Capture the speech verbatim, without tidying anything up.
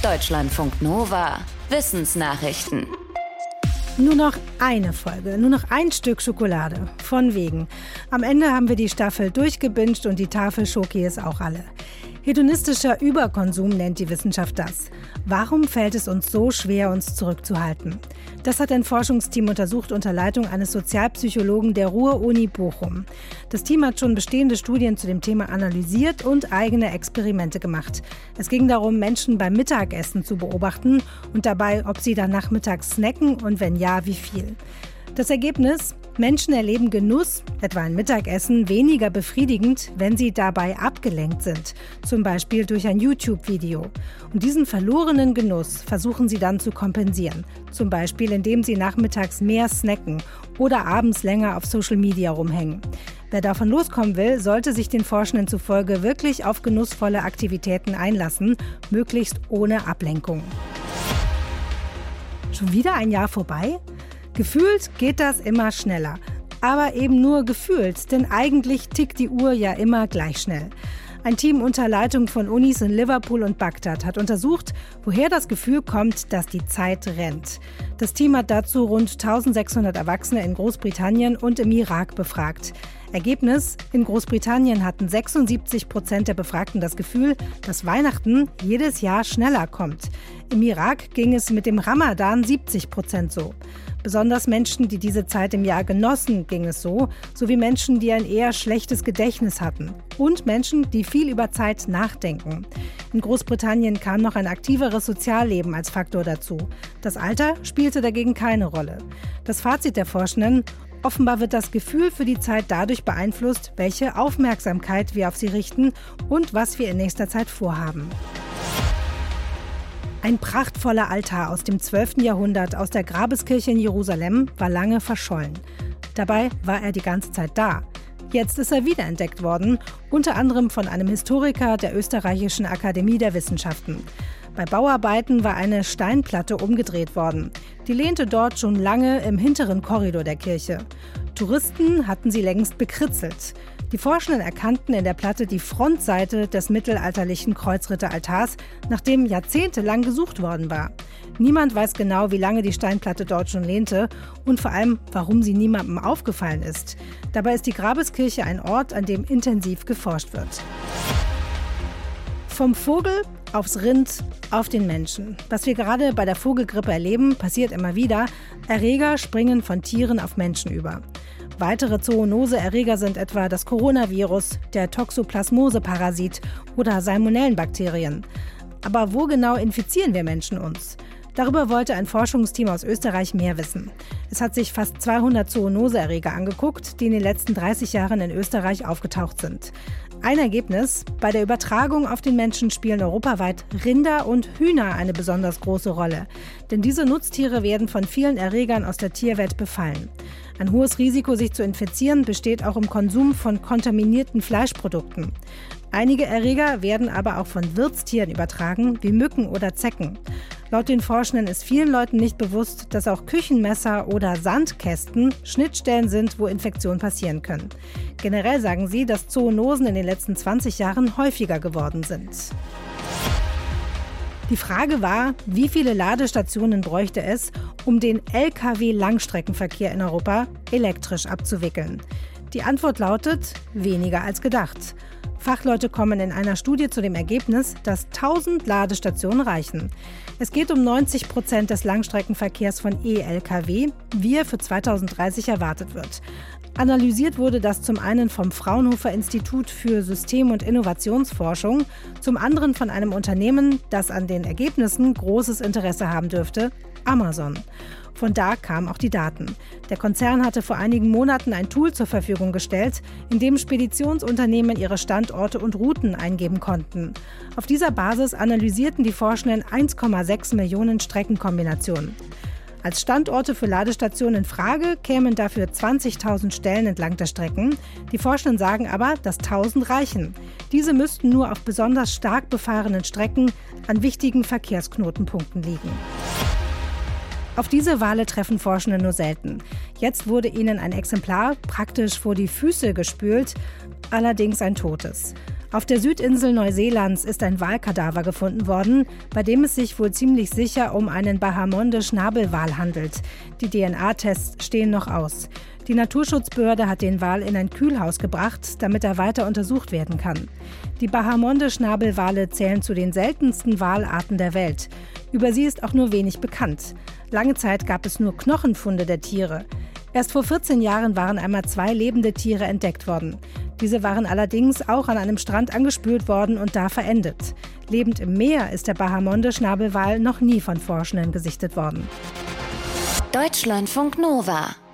Deutschlandfunk Nova. Wissensnachrichten. Nur noch eine Folge, nur noch ein Stück Schokolade. Von wegen. Am Ende haben wir die Staffel durchgebinged und die Tafel Schoki ist auch alle. Hedonistischer Überkonsum nennt die Wissenschaft das. Warum fällt es uns so schwer, uns zurückzuhalten? Das hat ein Forschungsteam untersucht unter Leitung eines Sozialpsychologen der Ruhr-Uni Bochum. Das Team hat schon bestehende Studien zu dem Thema analysiert und eigene Experimente gemacht. Es ging darum, Menschen beim Mittagessen zu beobachten und dabei, ob sie dann nachmittags snacken und wenn ja, wie viel. Das Ergebnis? Menschen erleben Genuss, etwa ein Mittagessen, weniger befriedigend, wenn sie dabei abgelenkt sind, zum Beispiel durch ein YouTube-Video. Und diesen verlorenen Genuss versuchen sie dann zu kompensieren, zum Beispiel indem sie nachmittags mehr snacken oder abends länger auf Social Media rumhängen. Wer davon loskommen will, sollte sich den Forschenden zufolge wirklich auf genussvolle Aktivitäten einlassen, möglichst ohne Ablenkung. Schon wieder ein Jahr vorbei? Gefühlt geht das immer schneller. Aber eben nur gefühlt, denn eigentlich tickt die Uhr ja immer gleich schnell. Ein Team unter Leitung von Unis in Liverpool und Bagdad hat untersucht, woher das Gefühl kommt, dass die Zeit rennt. Das Team hat dazu rund eintausendsechshundert Erwachsene in Großbritannien und im Irak befragt. Ergebnis: In Großbritannien hatten sechsundsiebzig Prozent der Befragten das Gefühl, dass Weihnachten jedes Jahr schneller kommt. Im Irak ging es mit dem Ramadan siebzig Prozent so. Besonders Menschen, die diese Zeit im Jahr genossen, ging es so, sowie Menschen, die ein eher schlechtes Gedächtnis hatten. Und Menschen, die viel über Zeit nachdenken. In Großbritannien kam noch ein aktiveres Sozialleben als Faktor dazu. Das Alter spielte dagegen keine Rolle. Das Fazit der Forschenden: Offenbar wird das Gefühl für die Zeit dadurch beeinflusst, welche Aufmerksamkeit wir auf sie richten und was wir in nächster Zeit vorhaben. Ein prachtvoller Altar aus dem zwölften Jahrhundert aus der Grabeskirche in Jerusalem war lange verschollen. Dabei war er die ganze Zeit da. Jetzt ist er wiederentdeckt worden, unter anderem von einem Historiker der Österreichischen Akademie der Wissenschaften. Bei Bauarbeiten war eine Steinplatte umgedreht worden. Die lehnte dort schon lange im hinteren Korridor der Kirche. Touristen hatten sie längst bekritzelt. Die Forschenden erkannten in der Platte die Frontseite des mittelalterlichen Kreuzritteraltars, nach dem jahrzehntelang gesucht worden war. Niemand weiß genau, wie lange die Steinplatte dort schon lehnte und vor allem, warum sie niemandem aufgefallen ist. Dabei ist die Grabeskirche ein Ort, an dem intensiv geforscht wird. Vom Vogel aufs Rind, auf den Menschen. Was wir gerade bei der Vogelgrippe erleben, passiert immer wieder. Erreger springen von Tieren auf Menschen über. Weitere Zoonose-Erreger sind etwa das Coronavirus, der Toxoplasmose-Parasit oder Salmonellenbakterien. Aber wo genau infizieren wir Menschen uns? Darüber wollte ein Forschungsteam aus Österreich mehr wissen. Es hat sich fast zweihundert Zoonose-Erreger angeguckt, die in den letzten dreißig Jahren in Österreich aufgetaucht sind. Ein Ergebnis: Bei der Übertragung auf den Menschen spielen europaweit Rinder und Hühner eine besonders große Rolle. Denn diese Nutztiere werden von vielen Erregern aus der Tierwelt befallen. Ein hohes Risiko, sich zu infizieren, besteht auch im Konsum von kontaminierten Fleischprodukten. Einige Erreger werden aber auch von Wirtstieren übertragen, wie Mücken oder Zecken. Laut den Forschenden ist vielen Leuten nicht bewusst, dass auch Küchenmesser oder Sandkästen Schnittstellen sind, wo Infektionen passieren können. Generell sagen sie, dass Zoonosen in den letzten zwanzig Jahren häufiger geworden sind. Die Frage war, wie viele Ladestationen bräuchte es, um den L K W-Langstreckenverkehr in Europa elektrisch abzuwickeln. Die Antwort lautet: weniger als gedacht. Fachleute kommen in einer Studie zu dem Ergebnis, dass tausend Ladestationen reichen. Es geht um neunzig Prozent des Langstreckenverkehrs von E-L K W, wie er für zweitausenddreißig erwartet wird. Analysiert wurde das zum einen vom Fraunhofer Institut für System- und Innovationsforschung, zum anderen von einem Unternehmen, das an den Ergebnissen großes Interesse haben dürfte: Amazon. Von da kamen auch die Daten. Der Konzern hatte vor einigen Monaten ein Tool zur Verfügung gestellt, in dem Speditionsunternehmen ihre Standorte und Routen eingeben konnten. Auf dieser Basis analysierten die Forschenden eins Komma sechs Millionen Streckenkombinationen. Als Standorte für Ladestationen in Frage kämen dafür zwanzigtausend Stellen entlang der Strecken. Die Forschenden sagen aber, dass tausend reichen. Diese müssten nur auf besonders stark befahrenen Strecken an wichtigen Verkehrsknotenpunkten liegen. Auf diese Wale treffen Forschende nur selten. Jetzt wurde ihnen ein Exemplar praktisch vor die Füße gespült, allerdings ein totes. Auf der Südinsel Neuseelands ist ein Walkadaver gefunden worden, bei dem es sich wohl ziemlich sicher um einen Bahamonde-Schnabelwal handelt. Die D N A-Tests stehen noch aus. Die Naturschutzbehörde hat den Wal in ein Kühlhaus gebracht, damit er weiter untersucht werden kann. Die Bahamonde-Schnabelwale zählen zu den seltensten Walarten der Welt. Über sie ist auch nur wenig bekannt. Lange Zeit gab es nur Knochenfunde der Tiere. Erst vor vierzehn Jahren waren einmal zwei lebende Tiere entdeckt worden. Diese waren allerdings auch an einem Strand angespült worden und da verendet. Lebend im Meer ist der Bahamonde-Schnabelwal noch nie von Forschenden gesichtet worden. Deutschlandfunk Nova